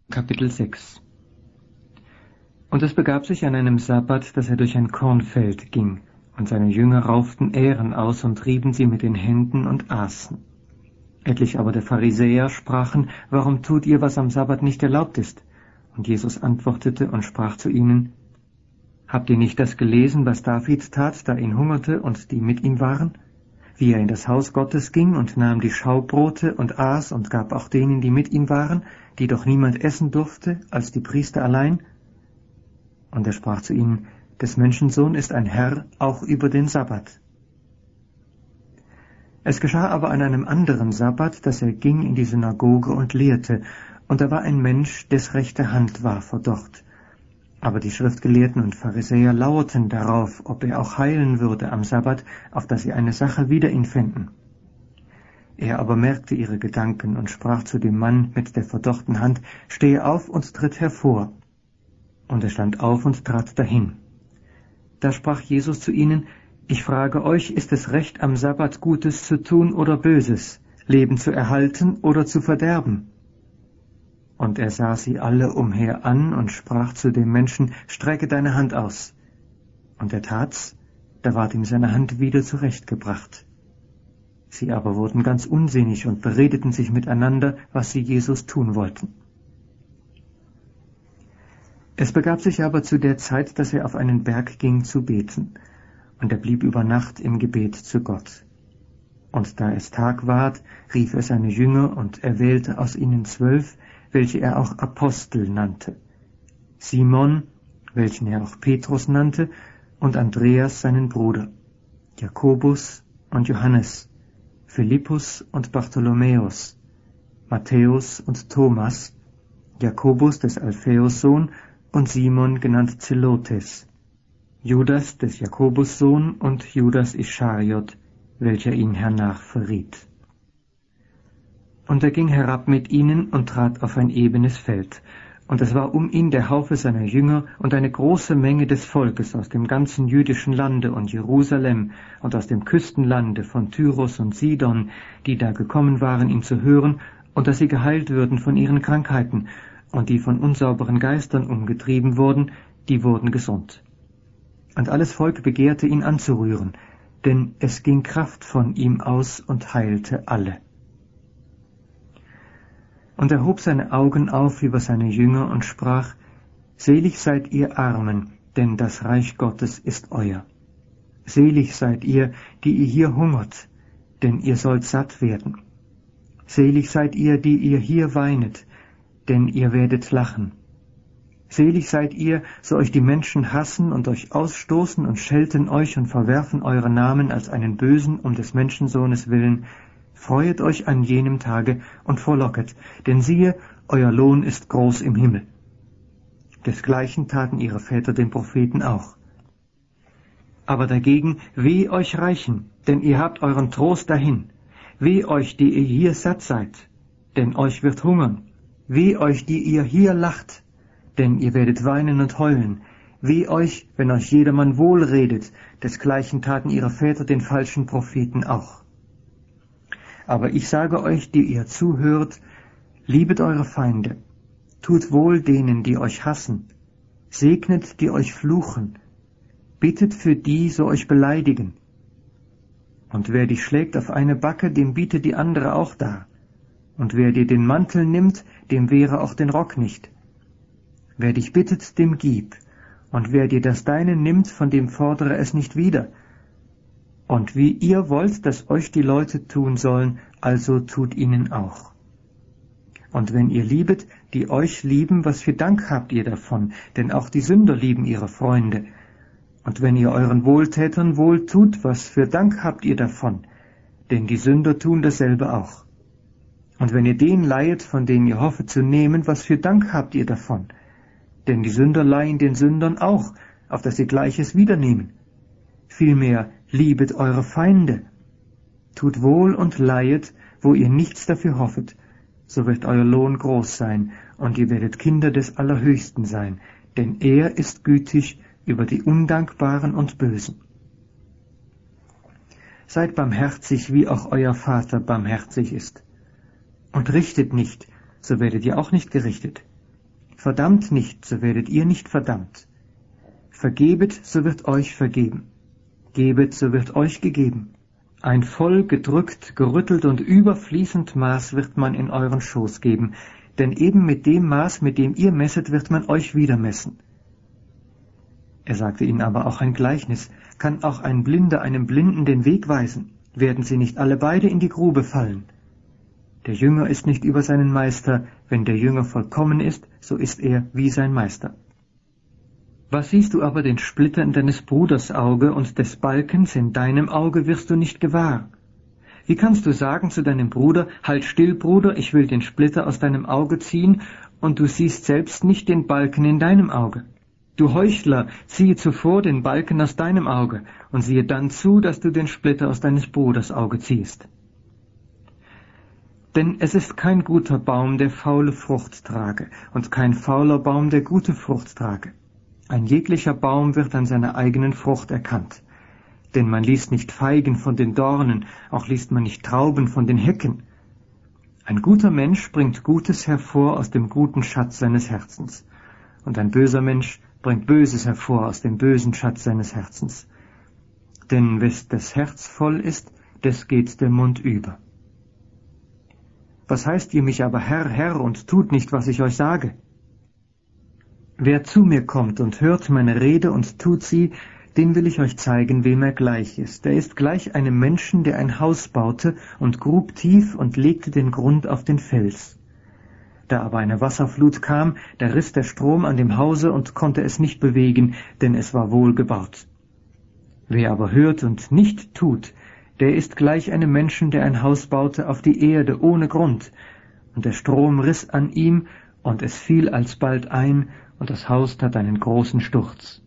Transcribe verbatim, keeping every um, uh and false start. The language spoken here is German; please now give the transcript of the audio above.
Kapitel sechs. Und es begab sich an einem Sabbat, dass er durch ein Kornfeld ging, und seine Jünger rauften Ähren aus und rieben sie mit den Händen und aßen. Etliche aber der Pharisäer sprachen, warum tut ihr, was am Sabbat nicht erlaubt ist? Und Jesus antwortete und sprach zu ihnen, Habt ihr nicht das gelesen, was David tat, da ihn hungerte und die mit ihm waren? Wie er in das Haus Gottes ging und nahm die Schaubrote und aß und gab auch denen, die mit ihm waren, die doch niemand essen durfte, als die Priester allein? Und er sprach zu ihnen, des Menschensohn ist ein Herr auch über den Sabbat. Es geschah aber an einem anderen Sabbat, dass er ging in die Synagoge und lehrte, und da war ein Mensch, des rechte Hand war verdorrt. Aber die Schriftgelehrten und Pharisäer lauerten darauf, ob er auch heilen würde am Sabbat, auf dass sie eine Sache wider ihn fänden. Er aber merkte ihre Gedanken und sprach zu dem Mann mit der verdorrten Hand, Stehe auf und tritt hervor. Und er stand auf und trat dahin. Da sprach Jesus zu ihnen, Ich frage euch, ist es recht, am Sabbat Gutes zu tun oder Böses, Leben zu erhalten oder zu verderben? Und er sah sie alle umher an und sprach zu dem Menschen, Strecke deine Hand aus. Und er tat's, da ward ihm seine Hand wieder zurechtgebracht. Sie aber wurden ganz unsinnig und beredeten sich miteinander, was sie Jesus tun wollten. Es begab sich aber zu der Zeit, dass er auf einen Berg ging zu beten, und er blieb über Nacht im Gebet zu Gott. Und da es Tag ward, rief er seine Jünger und erwählte aus ihnen zwölf, welche er auch Apostel nannte, Simon, welchen er auch Petrus nannte, und Andreas seinen Bruder, Jakobus und Johannes, Philippus und Bartholomäus, Matthäus und Thomas, Jakobus des Alphaeus Sohn und Simon genannt Zelotes, Judas des Jakobus Sohn und Judas Ischariot, welcher ihn hernach verriet. Und er ging herab mit ihnen und trat auf ein ebenes Feld. Und es war um ihn der Haufe seiner Jünger und eine große Menge des Volkes aus dem ganzen jüdischen Lande und Jerusalem und aus dem Küstenlande von Tyrus und Sidon, die da gekommen waren, ihm zu hören, und dass sie geheilt würden von ihren Krankheiten, und die von unsauberen Geistern umgetrieben wurden, die wurden gesund. Und alles Volk begehrte ihn anzurühren, denn es ging Kraft von ihm aus und heilte alle. Und er hob seine Augen auf über seine Jünger und sprach, Selig seid ihr Armen, denn das Reich Gottes ist euer. Selig seid ihr, die ihr hier hungert, denn ihr sollt satt werden. Selig seid ihr, die ihr hier weinet, denn ihr werdet lachen. Selig seid ihr, so euch die Menschen hassen und euch ausstoßen und schelten euch und verwerfen eure Namen als einen Bösen um des Menschensohnes willen. Freuet euch an jenem Tage und frohlocket, denn siehe, euer Lohn ist groß im Himmel. Desgleichen taten ihre Väter den Propheten auch. Aber dagegen, weh euch Reichen, denn ihr habt euren Trost dahin. Weh euch, die ihr hier satt seid, denn euch wird hungern. Weh euch, die ihr hier lacht, denn ihr werdet weinen und heulen. Weh euch, wenn euch jedermann wohl redet, desgleichen taten ihre Väter den falschen Propheten auch. Aber ich sage euch, die ihr zuhört, liebet eure Feinde, tut wohl denen, die euch hassen, segnet, die euch fluchen, bittet für die, so euch beleidigen. Und wer dich schlägt auf eine Backe, dem biete die andere auch dar. Und wer dir den Mantel nimmt, dem wehre auch den Rock nicht. Wer dich bittet, dem gib, und wer dir das Deine nimmt, von dem fordere es nicht wieder. Und wie ihr wollt, dass euch die Leute tun sollen, also tut ihnen auch. Und wenn ihr liebet, die euch lieben, was für Dank habt ihr davon? Denn auch die Sünder lieben ihre Freunde. Und wenn ihr euren Wohltätern wohl tut, was für Dank habt ihr davon? Denn die Sünder tun dasselbe auch. Und wenn ihr den leihet, von denen ihr hoffet zu nehmen, was für Dank habt ihr davon? Denn die Sünder leihen den Sündern auch, auf dass sie Gleiches wiedernehmen. Vielmehr liebet eure Feinde, tut wohl und leihet, wo ihr nichts dafür hoffet, so wird euer Lohn groß sein, und ihr werdet Kinder des Allerhöchsten sein, denn er ist gütig über die Undankbaren und Bösen. Seid barmherzig, wie auch euer Vater barmherzig ist. Und richtet nicht, so werdet ihr auch nicht gerichtet. Verdammt nicht, so werdet ihr nicht verdammt. Vergebet, so wird euch vergeben. Gebet, so wird euch gegeben. Ein voll gedrückt, gerüttelt und überfließend Maß wird man in euren Schoß geben, denn eben mit dem Maß, mit dem ihr messet, wird man euch wieder messen. Er sagte ihnen aber auch ein Gleichnis. Kann auch ein Blinder einem Blinden den Weg weisen? Werden sie nicht alle beide in die Grube fallen? Der Jünger ist nicht über seinen Meister. Wenn der Jünger vollkommen ist, so ist er wie sein Meister. Was siehst du aber den Splitter in deines Bruders Auge und des Balkens in deinem Auge wirst du nicht gewahr? Wie kannst du sagen zu deinem Bruder, halt still, Bruder, ich will den Splitter aus deinem Auge ziehen, und du siehst selbst nicht den Balken in deinem Auge? Du Heuchler, ziehe zuvor den Balken aus deinem Auge und siehe dann zu, dass du den Splitter aus deines Bruders Auge ziehst. Denn es ist kein guter Baum, der faule Frucht trage, und kein fauler Baum, der gute Frucht trage. Ein jeglicher Baum wird an seiner eigenen Frucht erkannt. Denn man liest nicht Feigen von den Dornen, auch liest man nicht Trauben von den Hecken. Ein guter Mensch bringt Gutes hervor aus dem guten Schatz seines Herzens, und ein böser Mensch bringt Böses hervor aus dem bösen Schatz seines Herzens. Denn wes das Herz voll ist, des geht der Mund über. Was heißt ihr mich aber Herr, Herr, und tut nicht, was ich euch sage? Wer zu mir kommt und hört meine Rede und tut sie, den will ich euch zeigen, wem er gleich ist. Er ist gleich einem Menschen, der ein Haus baute und grub tief und legte den Grund auf den Fels. Da aber eine Wasserflut kam, da riss der Strom an dem Hause und konnte es nicht bewegen, denn es war wohl gebaut. Wer aber hört und nicht tut, der ist gleich einem Menschen, der ein Haus baute auf die Erde ohne Grund. Und der Strom riss an ihm, und es fiel alsbald ein, und das Haus tat einen großen Sturz.